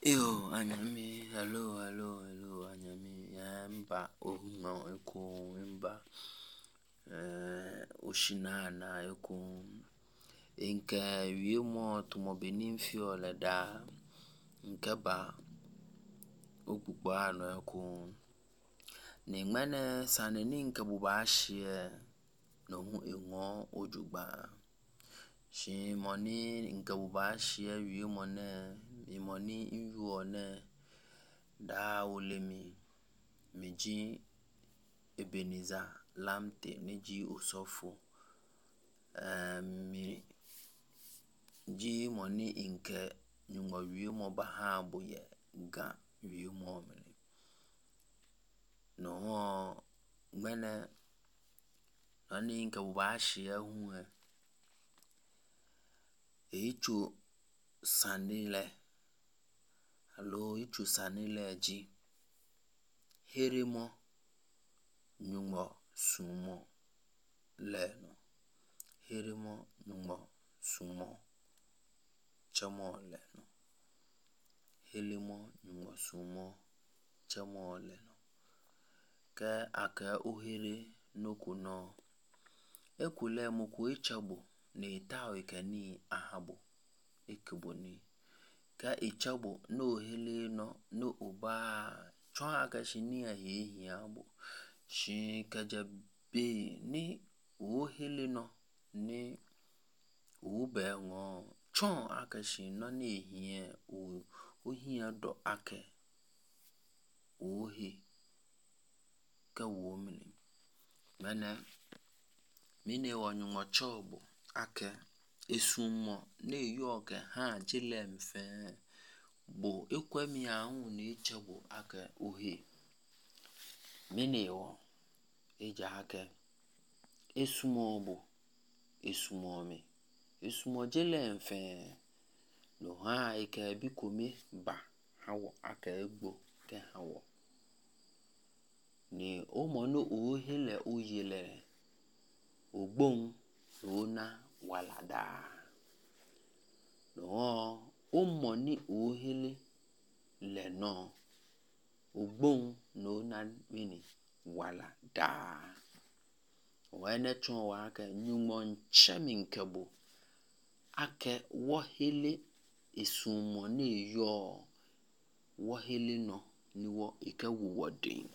Yo, anyami, hello, anyami, mba, ohuma, eko, mba, oshinana, eko, inke, wiemo, tumo benin fiole da, nke ba, okpukpa no eko, ningmene, saneni nke buba ashie, no hu ingo, ojugba, shi moni, nke buba ashie, wiemo ne, imoni iwone da ulemi meji Ebenezer lamte neji osofo mi ji moni inke nyungo wiemo bahabu ye ga wiemo mene no mene nani inke bubashi ya huwe ichu sanile Hello, ichu sanile ji. Herimo nyungo sumo leno. Herimo nyungo sumo chamo leno. Helimo nyungo sumo chamo leno. Ke ake uhere nokuno. Ekule muku ichabo ni itao ikeni ahabo. Ikeboni. Ka ichabo no hele no uba chon akashini ya hehi abo shi kajabe ni o hele no ni ube ngo chon akashi no ni hiye o hiye do ake o he ka wo mine wanyungo chobo ake esumo ne yoke ha jile mfe bo ekwemi ahụ na ichegbu aka ohe mini wo eja ake esumo bo esumo mi esumo jele mfe no ha ike bikome ba hawo aka egbo ke hawo ni o mo no ohele oyele ogbon ona walada no o mo ni ohele le no ogbon no na mini wala da wene chon wa aka nyumon chemin kebo ake wohele esumo ne yo wohele no ni wo ike wodin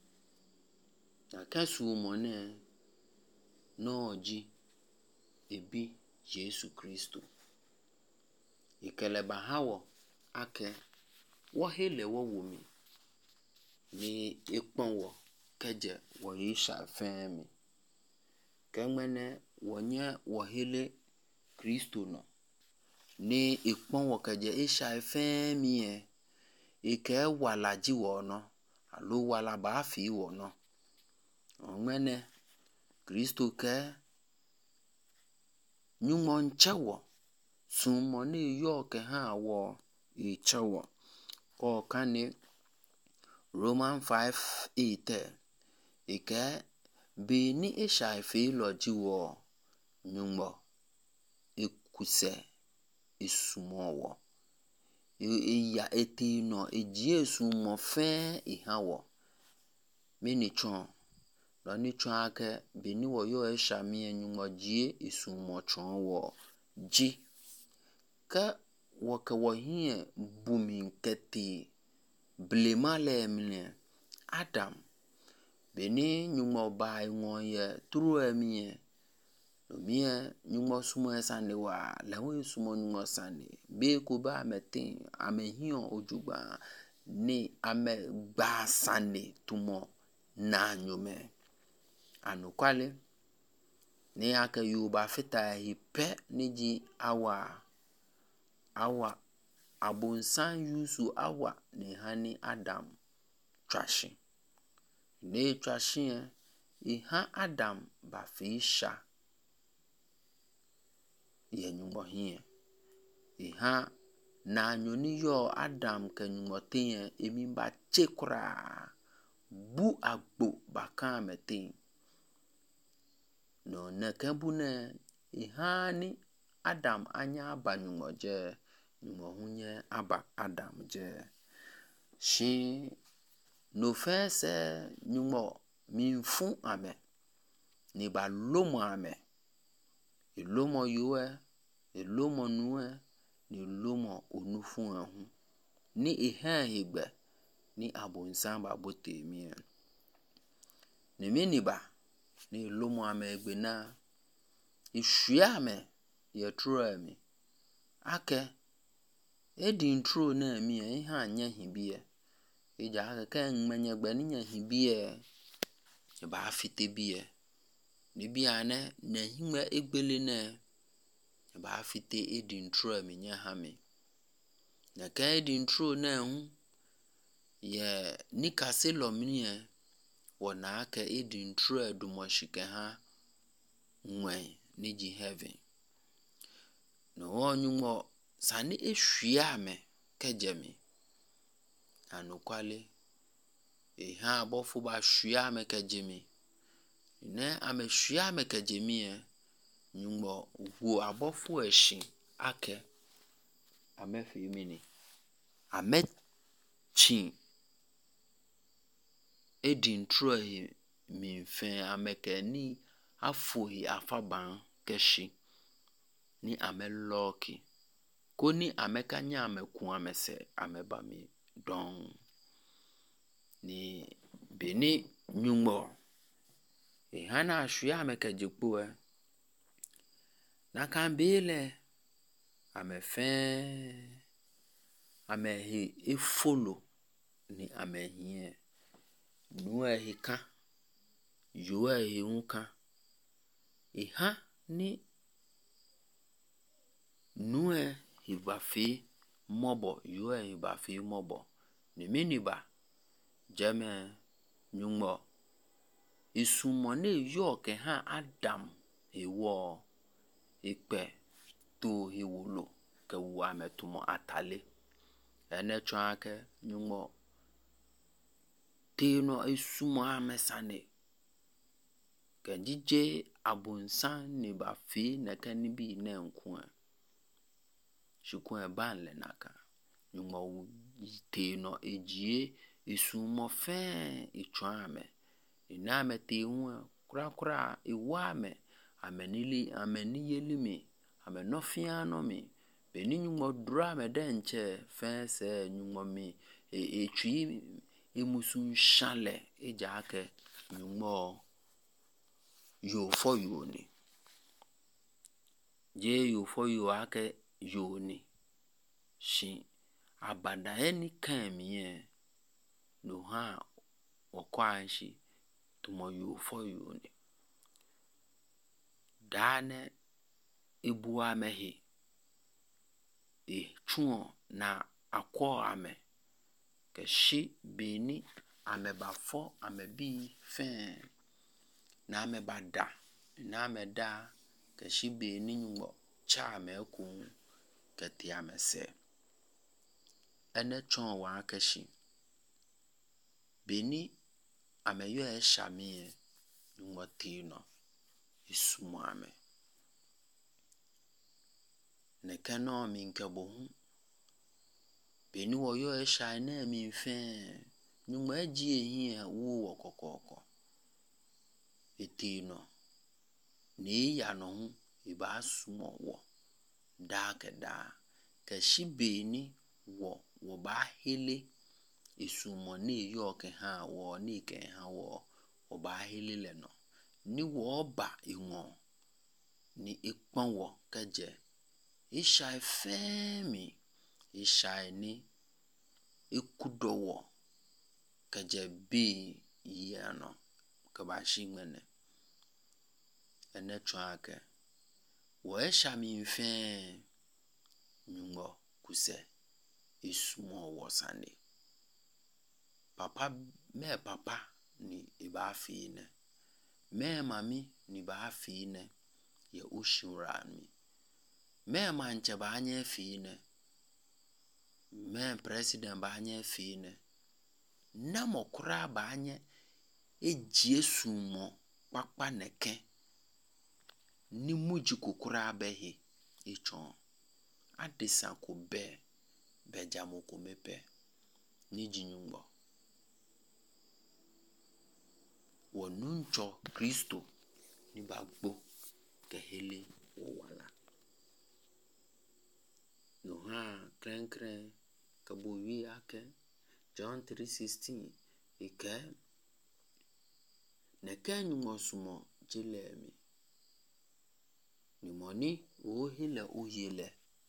aka sumo ne no ji ebi Jesu Kristo ikele bahawo ake wohele wowomi ni ikponwo keje wo isha femi kemene wonye wohele Kristo no ni ikponwo keje isha femi ike wala ji wono alo wala ba fi wono omene Kristo ke nyumon chewo sumo ni yo ke ha wo ichewo ko kani Roman 5:8 ike be ni isha ife loji wo nyumbo ikuse isumo iya etino eji sumo fe ihawo mini chon lo ni chon ake be ni wo yo isha mi nyumbo ji isumo chon wo ji ka wo ke wo hie bumi keti blema le mne Adam beni nyumo ba ngoye tru emie no mie nyumo sumo esane wa la we sumo nyumo sane be ko ba metin amehio ojugba ni ame gba sane tumo na nyume anukwale ni aka yuba fita hipe niji awa abunsan yusu awa ni hani Adam trashi ne trashi iha Adam ba fisha ye nyumbo hie iha na nyoni yo Adam ke nyumbo tin emi ba chekura bu agbo baka metin no ne kebune iha ni Adam anya ba nyumbo je nyumo hunye aba Adam je shi no fese nyumo minfu ame ni ba lomo ame ilomo yuwe ilomo nuwe ni lomo onufu hu ni ihe higbe ni abonsan ba bote mi ni miniba ni lomo ame egbe na ishua ame ye tro mi ake edi intro na mi ihe anya hibie ija ake ke nmenye gbe ni nya hibie ba fite bie ni bia ne na hime egbele ne ba fite edi intro mi nya ha mi na ke edi intro na hu ye nikase lo mi wona ake edi intro edumo shike ha nwe ni ji heaven no onyumo sani ehwia me kejemi anukwale ha abofu ba hwia me kejemi ne amehwia me kejemi nyumo wo abofu ehyin ake amefi mini amechi edi intro mi mfe amekeni afohi afaban keshi ni ameloki koni amekanya ameku amese ameba mi don ni beni nyumo hana hwia amekejipu na kan bele amefe amehi efolo ni amehie nuwe hika yuwe hiunka iha ni nuwe hibafi mobo yuwe hibafi mobo ni miniba jeme nyumo isumo ne yoke ha Adam ewo ipe to hiwolo ke wa metumo atale ene chwake nyumo tino isumo amesane kenjije abunsan ni bafi nekani bi ne nku shukun ban le naka nyumo tino ejie isumo fe ichwame iname te hu kura iwame ameniyelimi amenofiano mi beni nyumo dra me denche fense nyumo mi etwi emusun shale ejake nyumo yo for you ni je yo for you ake yo ni shi abada eni kan mi no ha okwanshi tumo yo for you ni dane ebuwa mehi chuo na akwo ame keshi beni amebafo amebi fe na amebada na ameda keshi beni nyumo cha meku keti amese ene chon wa keshi beni ameyo eshamie nyumo tino isumo ame nekeno minkebohu beni wo yo esha na mi fe nyumo aji ehin wo kokoko etino ni ya no iba sumo wo da keshi beni wo ba hele isumo ni yo ke ha wo ni ke ha wo ba hele le no ni wo ba inwo ni ipon wo keje isha femi isha ni ikudowo keje bi yano ke ba shimene ene chwake wo esha mi mfe nyumo kuse isumo wo sane papa ni iba fine me mami ni ba fine ye ushura mi me manche ba anye fine me president ba anye fine na mokura ba anye eji esumo papa neke ni muji kokura behi ichon adisa ko be jamoko mepe ni jinyumbo wonuncho Kristo ni bagbo kehele wala no ha kren kabo wi ake John 3:16 ike nekenyu mosumo jilemi ni moni o hele o yele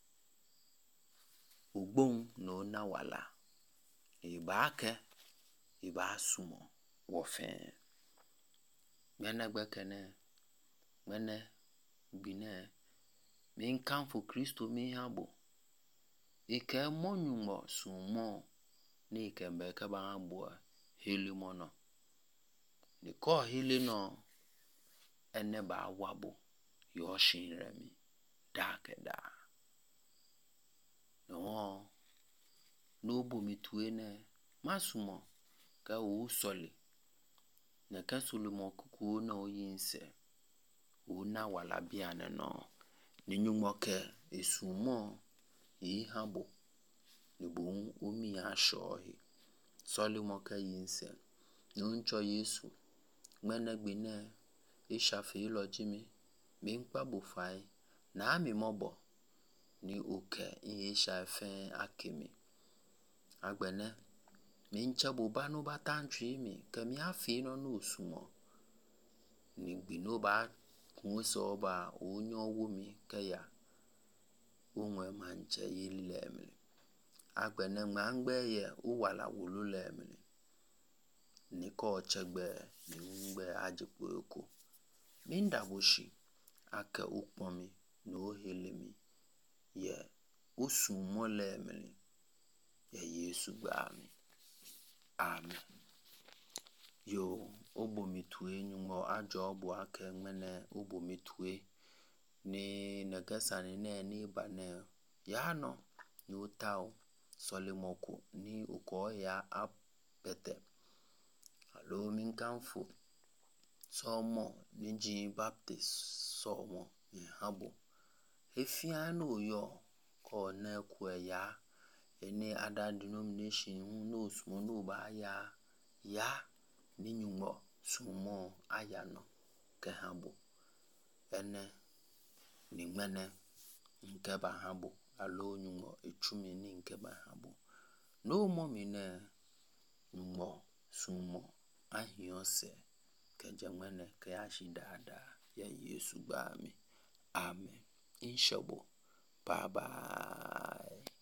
ugbon no na wala ibake ibasumo wofen mena gbekene mene gbine min kanfo Kristo mi habo ike monyumo sumo ni kembe ka ba habo hili mono ni ko hili no ene ba wabo yo shinremi da no bo mituene masumo ka o soli na ka Solomon kuku na oyinse o na wala biane no ni nyumo ke esumo yi habo ni bo omi ashohi Solomon ka yinse no ncho Yesu mena gbine ishafi lojimi mi npa bo fai na mi mobo ni oke isha fe akimi agbene mi nchabo banu batantwi mi kemi afi no no sumo ni gbino ba kunso ba onyo wumi kaya onwe manche yilemle agbene mangbe ye uwala wululemle ni ko chegbe ni ngbe ajipoko minda boshi ake ukpomi no helemi ye usumo lemle ye Yesu gbami amen yo obomitue nyumo ajo obo ake mene obomitue ni nagasani ni bane ya no ni utao Solimoko ni uko ya apete alo min kanfo somo niji baptist somo ni habo efia no yo ko na ku ya eni other denomination no sumo no ba ya ni nyumo sumo aya no ke habo ene ni mene nke ba habo alo nyumo echumi ni nke ba habo no mo mine nyumo sumo ahiose ke jamene ke ashidada ya Yesu gbami amen inshabo bye bye